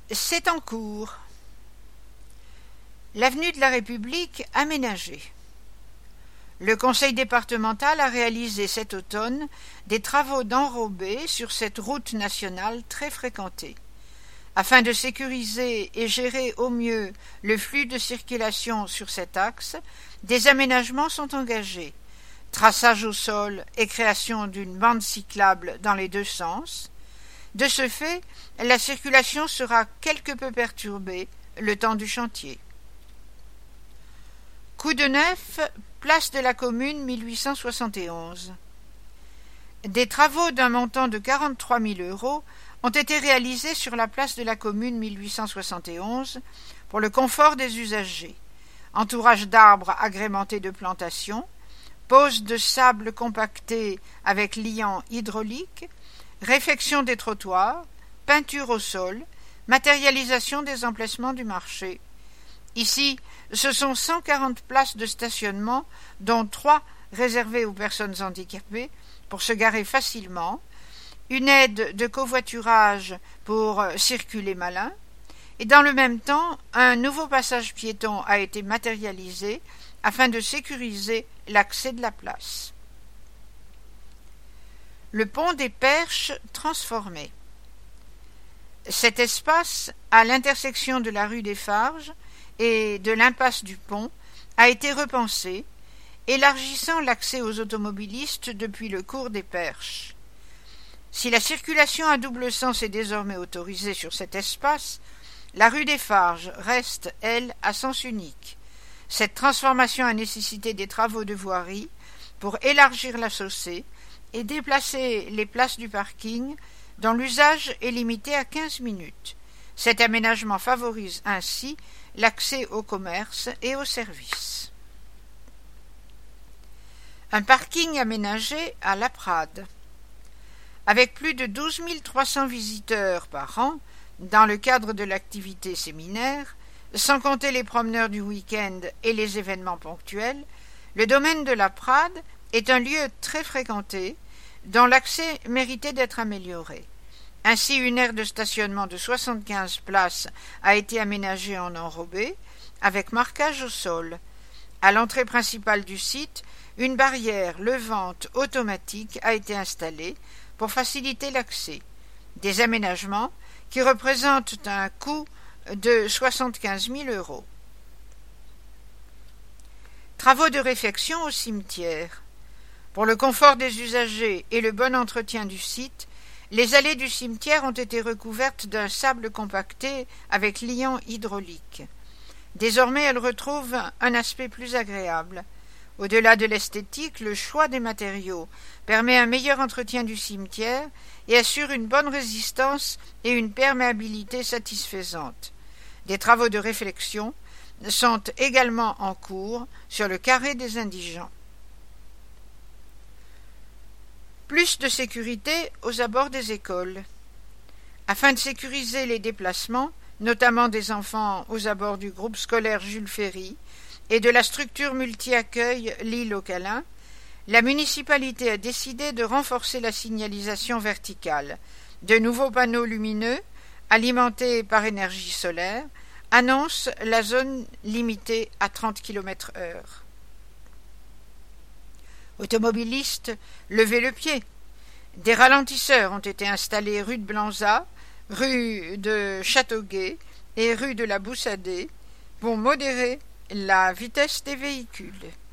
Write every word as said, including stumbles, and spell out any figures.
C'est en cours. L'avenue de la République aménagée. Le conseil départemental a réalisé cet automne des travaux d'enrobés sur cette route nationale très fréquentée. Afin de sécuriser et gérer au mieux le flux de circulation sur cet axe, des aménagements sont engagés. Traçage au sol et création d'une bande cyclable dans les deux sens. De ce fait, la circulation sera quelque peu perturbée le temps du chantier. Coup de neuf, place de la Commune mille huit cent soixante et onze. Des travaux d'un montant de quarante-trois mille euros ont été réalisés sur la place de la Commune mille huit cent soixante et onze pour le confort des usagers. Entourage d'arbres agrémentés de plantations, pose de sable compacté avec liant hydraulique, réfection des trottoirs, peinture au sol, matérialisation des emplacements du marché. Ici, ce sont cent quarante places de stationnement, dont trois réservées aux personnes handicapées pour se garer facilement, une aide de covoiturage pour circuler malin, et dans le même temps, un nouveau passage piéton a été matérialisé afin de sécuriser l'accès de la place. Le pont des Perches transformé. Cet espace, à l'intersection de la rue des Farges et de l'impasse du pont, a été repensé, élargissant l'accès aux automobilistes depuis le cours des Perches. Si la circulation à double sens est désormais autorisée sur cet espace, la rue des Farges reste, elle, à sens unique. Cette transformation a nécessité des travaux de voirie pour élargir la chaussée et déplacer les places du parking dont l'usage est limité à quinze minutes. Cet aménagement favorise ainsi l'accès au commerce et aux services. Un parking aménagé à La Prade. Avec plus de douze mille trois cents visiteurs par an dans le cadre de l'activité séminaire, sans compter les promeneurs du week-end et les événements ponctuels, le domaine de La Prade est un lieu très fréquenté dont l'accès méritait d'être amélioré. Ainsi, une aire de stationnement de soixante-quinze places a été aménagée en enrobé avec marquage au sol. À l'entrée principale du site, une barrière levante automatique a été installée pour faciliter l'accès. Des aménagements qui représentent un coût de soixante-quinze mille euros. Travaux de réfection au cimetière. Pour le confort des usagers et le bon entretien du site, les allées du cimetière ont été recouvertes d'un sable compacté avec liant hydraulique. Désormais, elles retrouvent un aspect plus agréable. Au-delà de l'esthétique, le choix des matériaux permet un meilleur entretien du cimetière et assure une bonne résistance et une perméabilité satisfaisante. Des travaux de réflexion sont également en cours sur le carré des indigents. Plus de sécurité aux abords des écoles. Afin de sécuriser les déplacements, notamment des enfants aux abords du groupe scolaire Jules Ferry et de la structure multi-accueil L'Île aux Câlins, la municipalité a décidé de renforcer la signalisation verticale. De nouveaux panneaux lumineux, alimentés par énergie solaire, annoncent la zone limitée à trente kilomètres heure. Automobilistes, levez le pied. Des ralentisseurs ont été installés rue de Blanzat, rue de Châteauguay et rue de la Boussadée pour modérer la vitesse des véhicules.